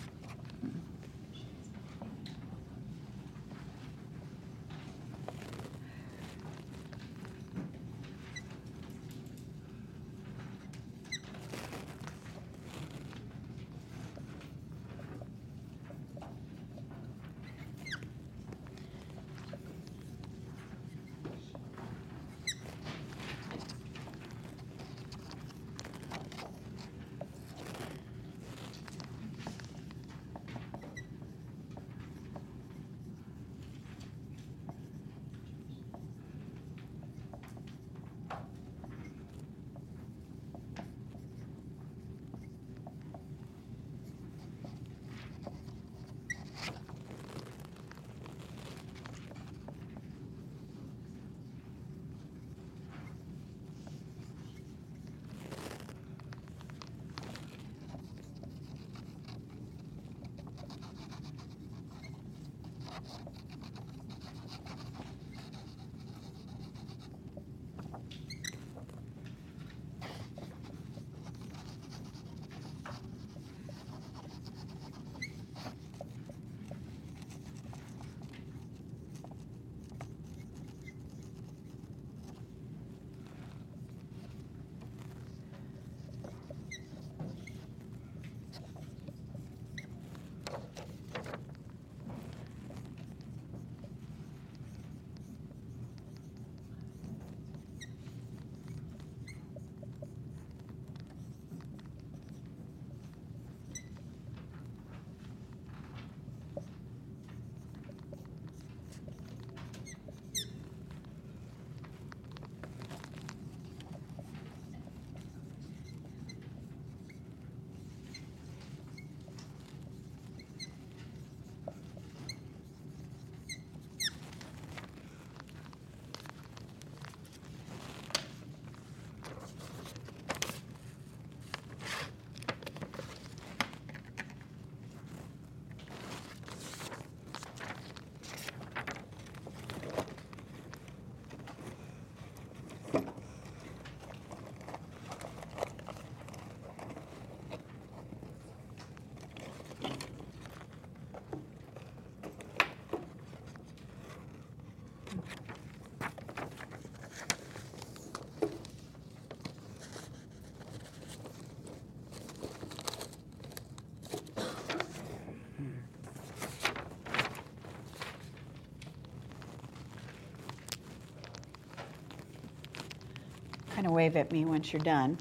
S2: Kind of wave at me once you're done.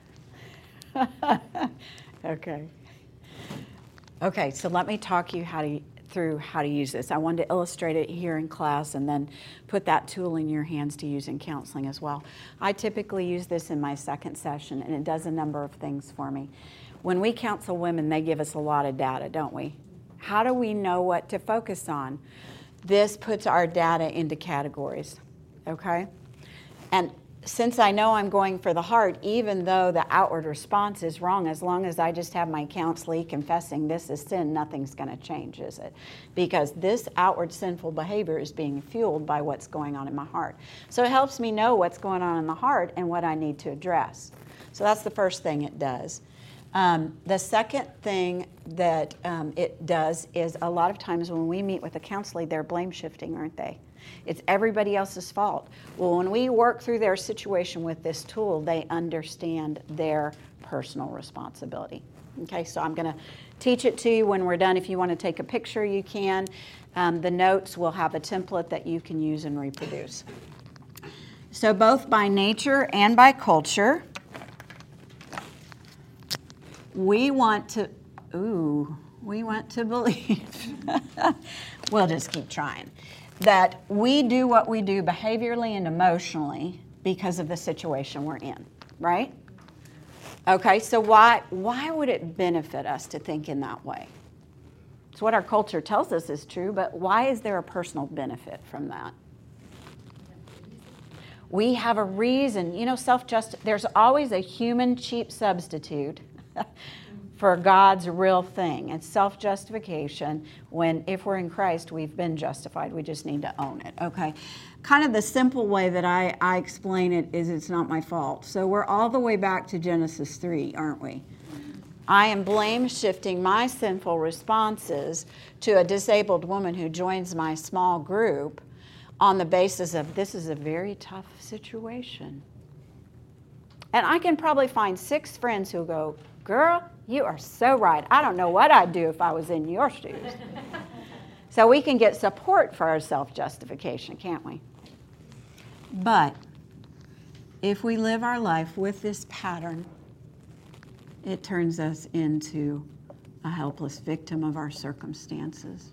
S2: Okay. Okay, so let me talk you through how to use this. I wanted to illustrate it here in class and then put that tool in your hands to use in counseling as well. I typically use this in my second session, and it does a number of things for me. When we counsel women, they give us a lot of data, don't we? How do we know what to focus on? This puts our data into categories, okay? And since I know I'm going for the heart, even though the outward response is wrong, as long as I just have my counselee confessing this is sin, nothing's going to change, is it? Because this outward sinful behavior is being fueled by what's going on in my heart. So it helps me know what's going on in the heart and what I need to address. So that's the first thing it does. The second thing that it does is a lot of times when we meet with a counselee, they're blame shifting, aren't they? It's everybody else's fault. Well, when we work through their situation with this tool, they understand their personal responsibility. Okay, so I'm going to teach it to you when we're done. If you want to take a picture, you can. The notes will have a template that you can use and reproduce. So both by nature and by culture, we want to believe, we'll just keep trying, that we do what we do behaviorally and emotionally because of the situation we're in, right? Okay, so why would it benefit us to think in that way? It's what our culture tells us is true, but why is there a personal benefit from that? We have a reason. You know, there's always a human cheap substitute for God's real thing. It's self-justification when, if we're in Christ, we've been justified. We just need to own it, okay? Kind of the simple way that I explain it is it's not my fault. So we're all the way back to Genesis 3, aren't we? I am blame shifting my sinful responses to a disabled woman who joins my small group on the basis of this is a very tough situation. And I can probably find 6 friends who go, girl, you are so right. I don't know what I'd do if I was in your shoes. So we can get support for our self-justification, can't we? But if we live our life with this pattern, it turns us into a helpless victim of our circumstances.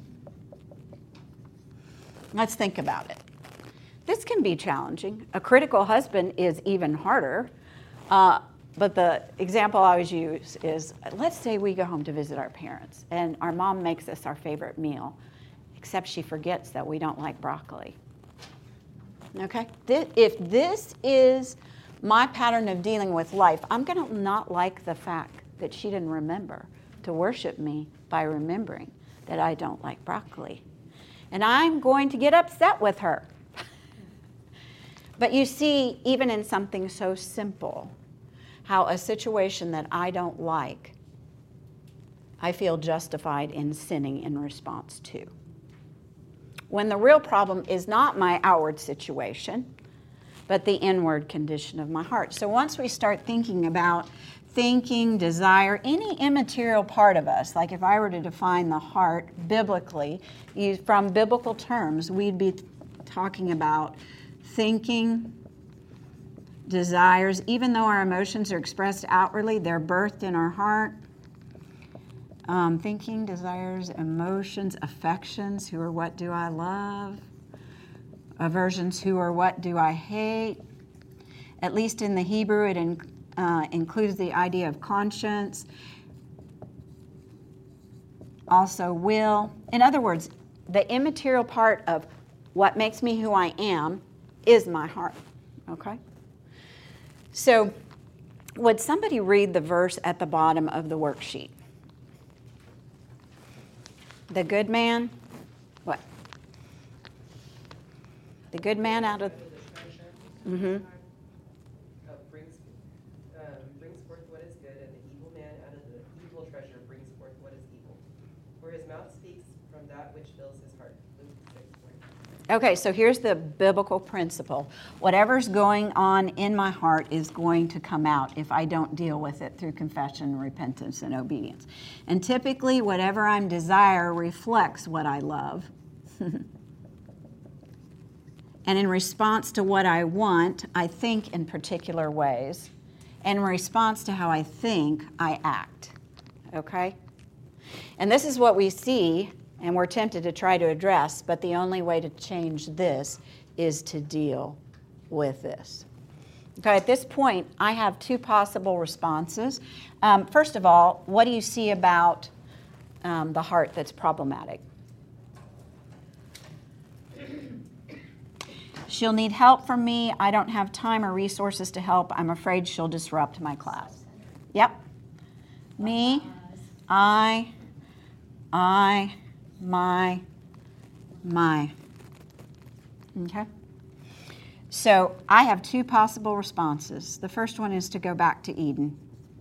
S2: Let's think about it. This can be challenging. A critical husband is even harder. But the example I always use is, let's say we go home to visit our parents, and our mom makes us our favorite meal, except she forgets that we don't like broccoli. Okay? If this is my pattern of dealing with life, I'm going to not like the fact that she didn't remember to worship me by remembering that I don't like broccoli. And I'm going to get upset with her. But you see, even in something so simple, how a situation that I don't like, I feel justified in sinning in response to. When the real problem is not my outward situation, but the inward condition of my heart. So once we start thinking about thinking, desire, any immaterial part of us, like if I were to define the heart biblically, from biblical terms, we'd be talking about thinking, desires. Even though our emotions are expressed outwardly, they're birthed in our heart. Thinking, desires, emotions, affections, who or what do I love? Aversions, who or what do I hate? At least in the Hebrew, it includes the idea of conscience, also will. In other words, the immaterial part of what makes me who I am is my heart, okay? So would somebody read the verse at the bottom of the worksheet? The good man, what? The good man out of... Mm-hmm.
S6: Brings forth what is good, and the evil man out of the evil treasure brings forth what is evil. For his mouth speaks from that which fills his heart. Luke 6:20.
S2: Okay, so here's the biblical principle. Whatever's going on in my heart is going to come out if I don't deal with it through confession, repentance, and obedience. And typically, whatever I desire reflects what I love. And in response to what I want, I think in particular ways. And in response to how I think, I act. Okay? And this is what we see, and we're tempted to try to address, but the only way to change this is to deal with this. Okay, at this point, I have 2 possible responses. First of all, what do you see about the heart that's problematic? She'll need help from me. I don't have time or resources to help. I'm afraid she'll disrupt my class. Yep. Me, I, my. Okay? So I have 2 possible responses. The first one is to go back to Eden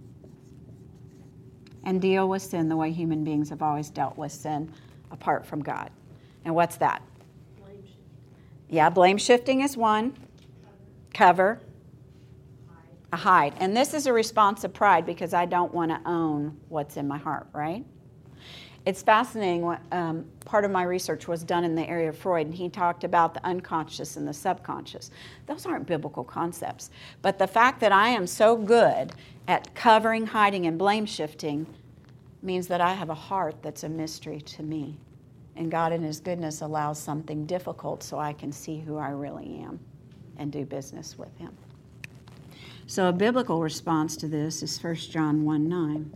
S2: and deal with sin the way human beings have always dealt with sin apart from God. And what's that?
S5: Blame shifting.
S2: Yeah, blame shifting is one. Cover. Hide. And this is a response of pride because I don't want to own what's in my heart, right? It's fascinating. Part of my research was done in the area of Freud, and he talked about the unconscious and the subconscious. Those aren't biblical concepts. But the fact that I am so good at covering, hiding, and blame shifting means that I have a heart that's a mystery to me. And God in His goodness allows something difficult so I can see who I really am and do business with Him. So a biblical response to this is 1 John 1:9.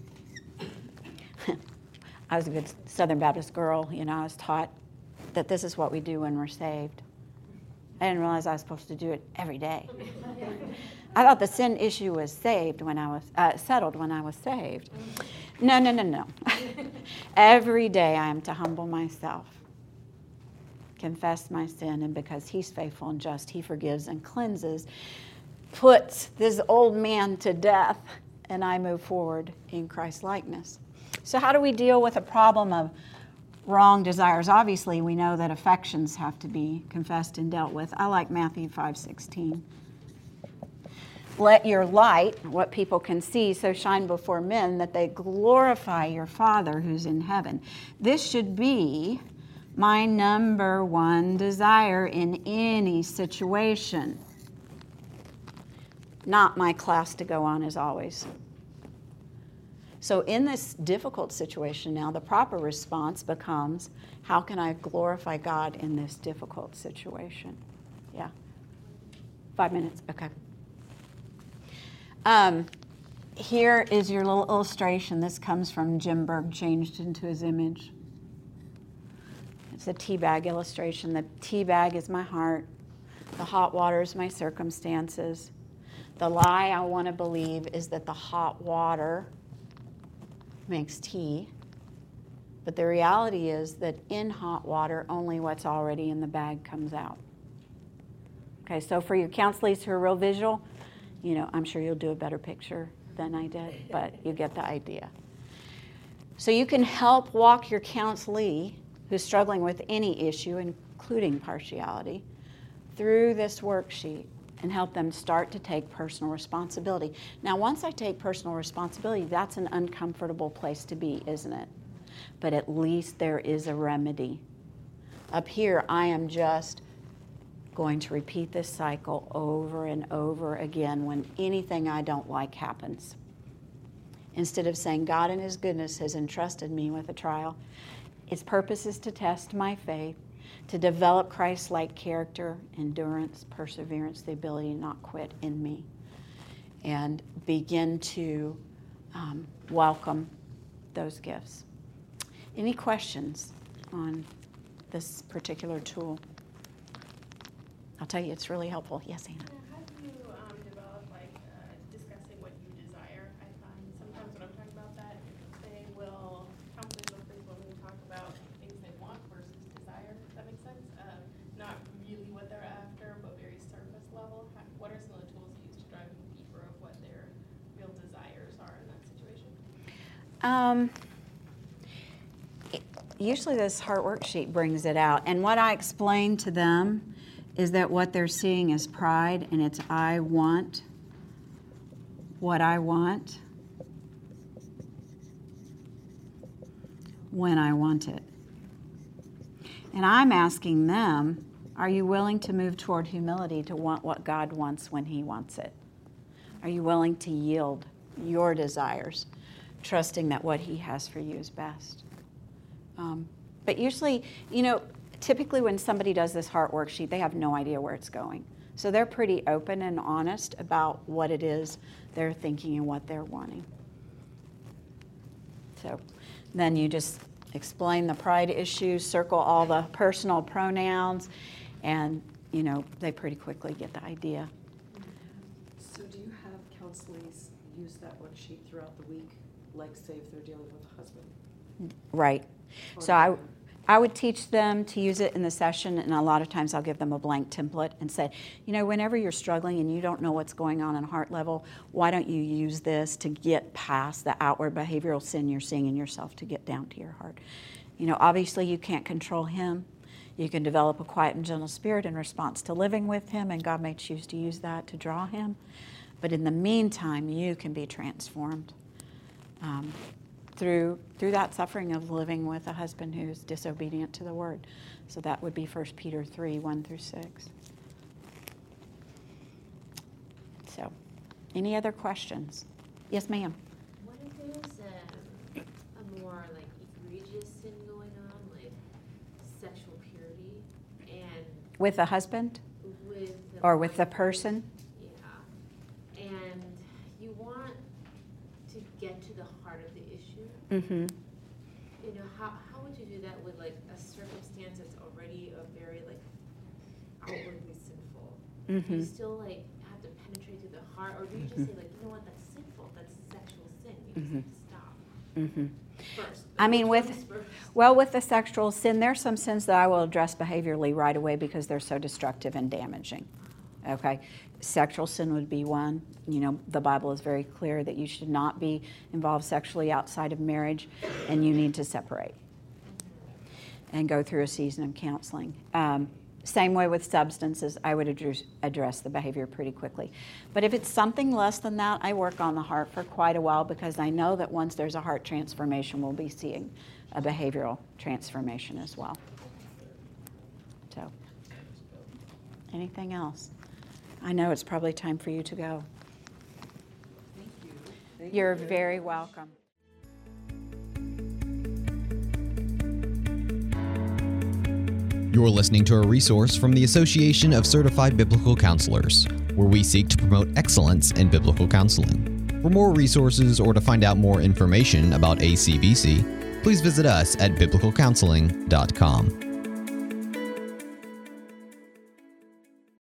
S2: I was a good Southern Baptist girl. I was taught that this is what we do when we're saved. I didn't realize I was supposed to do it every day. I thought the sin issue was settled when I was saved. No. Every day I am to humble myself, confess my sin, and because he's faithful and just, he forgives and cleanses, puts this old man to death, and I move forward in Christ's likeness. So how do we deal with a problem of wrong desires? Obviously, we know that affections have to be confessed and dealt with. I like Matthew 5:16. Let your light, what people can see, so shine before men that they glorify your Father who's in heaven. This should be my number one desire in any situation. Not my class to go on as always. So in this difficult situation now, the proper response becomes, how can I glorify God in this difficult situation? Yeah. 5 minutes, okay. Here is your little illustration. This comes from Jim Berg, Changed into His Image. It's a tea bag illustration. The tea bag is my heart. The hot water is my circumstances. The lie I want to believe is that the hot water makes tea. But the reality is that in hot water, only what's already in the bag comes out. Okay, so for your counselees who are real visual, I'm sure you'll do a better picture than I did, but you get the idea. So you can help walk your counselee who's struggling with any issue, including partiality, through this worksheet and help them start to take personal responsibility. Now, once I take personal responsibility, that's an uncomfortable place to be, isn't it? But at least there is a remedy. Up here, I am just going to repeat this cycle over and over again when anything I don't like happens. Instead of saying, God in His goodness has entrusted me with a trial, its purpose is to test my faith, to develop Christ-like character, endurance, perseverance, the ability to not quit in me, and begin to welcome those gifts. Any questions on this particular tool? I'll tell you, it's really helpful. Yes, Anna?
S7: How do you develop, discussing what you desire? I find sometimes when I'm talking about that, counselors will frequently talk about things they want versus desire. Does that make sense? Not really what they're after, but very surface level. What are some of the tools you use to drive them deeper of what their real desires are in that situation?
S2: Usually this heart worksheet brings it out. And what I explain to them is that what they're seeing is pride, and it's I want what I want when I want it. And I'm asking them, are you willing to move toward humility to want what God wants when He wants it? Are you willing to yield your desires, trusting that what He has for you is best? But usually, typically when somebody does this heart worksheet, they have no idea where it's going. So they're pretty open and honest about what it is they're thinking and what they're wanting. So then you just explain the pride issue, circle all the personal pronouns, and, they pretty quickly get the idea.
S4: So do you have counselees use that worksheet throughout the week, like say if they're dealing with a husband?
S2: Right. So I would teach them to use it in the session, and a lot of times I'll give them a blank template and say, whenever you're struggling and you don't know what's going on heart level, why don't you use this to get past the outward behavioral sin you're seeing in yourself to get down to your heart? Obviously you can't control Him. You can develop a quiet and gentle spirit in response to living with Him, and God may choose to use that to draw Him. But in the meantime, you can be transformed through that suffering of living with a husband who's disobedient to the word. So that would be 1 Peter 3, 1 through 6. So, any other questions? Yes, ma'am.
S8: What if there's a more egregious sin going on, like sexual purity, and
S2: With a husband?
S8: with the
S2: Or with the person?
S8: Yeah. You know, how would you do that with like a circumstance that's already a very like outwardly sinful? Do you still like have to penetrate through the heart, or do you just say like, you know what, that's sinful, that's sexual sin, you just have to stop? First.
S2: I mean,
S8: Which
S2: with
S8: one's first?
S2: with the sexual sin, there's some sins that I will address behaviorally right away because they're so destructive and damaging. Okay, sexual sin would be one. You know, the Bible is very clear that you should not be involved sexually outside of marriage, and you need to separate and go through a season of counseling. Same way with substances, I would address the behavior pretty quickly. But if it's something less than that, I work on the heart for quite a while because I know that once there's a heart transformation, we'll be seeing a behavioral transformation as well. So, anything else? I know it's probably time for you to go.
S4: Thank you.
S2: You're very welcome.
S1: You're listening to a resource from the Association of Certified Biblical Counselors, where we seek to promote excellence in biblical counseling. For more resources or to find out more information about ACBC, please visit us at biblicalcounseling.com.